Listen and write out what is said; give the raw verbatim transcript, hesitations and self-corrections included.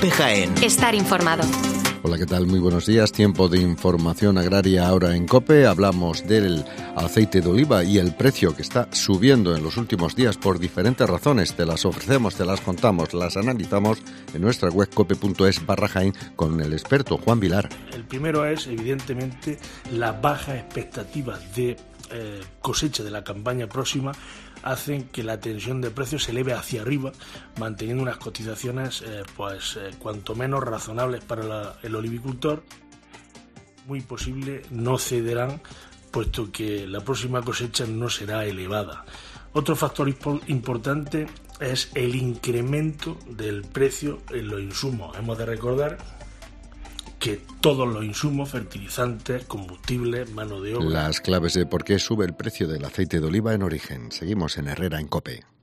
COPE Jaén. Estar informado. Hola, ¿qué tal? Muy buenos días. Tiempo de información agraria ahora en COPE. Hablamos del aceite de oliva y el precio que está subiendo en los últimos días por diferentes razones. Te las ofrecemos, te las contamos, las analizamos en nuestra web cope.es barra Jaén con el experto Juan Vilar. El primero es, evidentemente, las bajas expectativas de eh, cosecha de la campaña próxima hacen que la tensión de precios se eleve hacia arriba, manteniendo unas cotizaciones eh, pues eh, cuanto menos razonables para la, el olivicultor. Muy posible no cederán, puesto que la próxima cosecha no será elevada. Otro factor importante es el incremento del precio en los insumos. Hemos de recordar que todos los insumos, fertilizantes, combustibles, mano de obra... Las claves de por qué sube el precio del aceite de oliva en origen. Seguimos en Herrera en COPE.